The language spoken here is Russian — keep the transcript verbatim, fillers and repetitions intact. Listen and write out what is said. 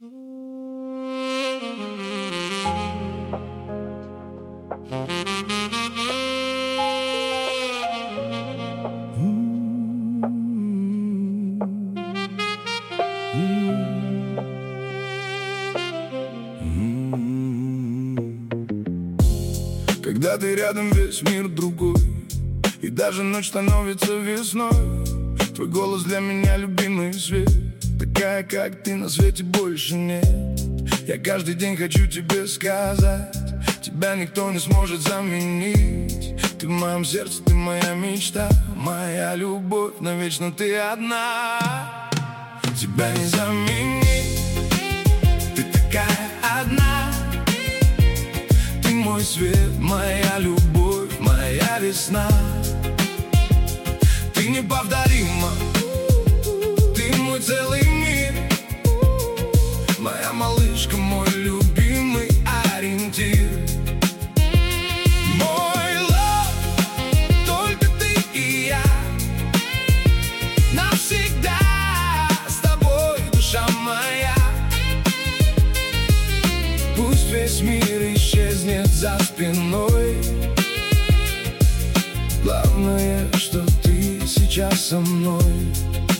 Когда ты рядом, весь мир другой, и даже ночь становится весной. Твой голос для меня любимый свет. Такая, как ты, на свете больше нет. Я каждый день хочу тебе сказать: тебя никто не сможет заменить. Ты в моем сердце, ты моя мечта, моя любовь, навечно ты одна. Тебя не заменить, ты такая одна. Ты мой свет, моя любовь, моя весна. Ты неповторима, ты мой целый мир. Моя малышка, мой любимый ориентир. Мой love, только ты и я. Навсегда с тобой, душа моя. Пусть весь мир исчезнет за спиной, главное, что ты сейчас со мной.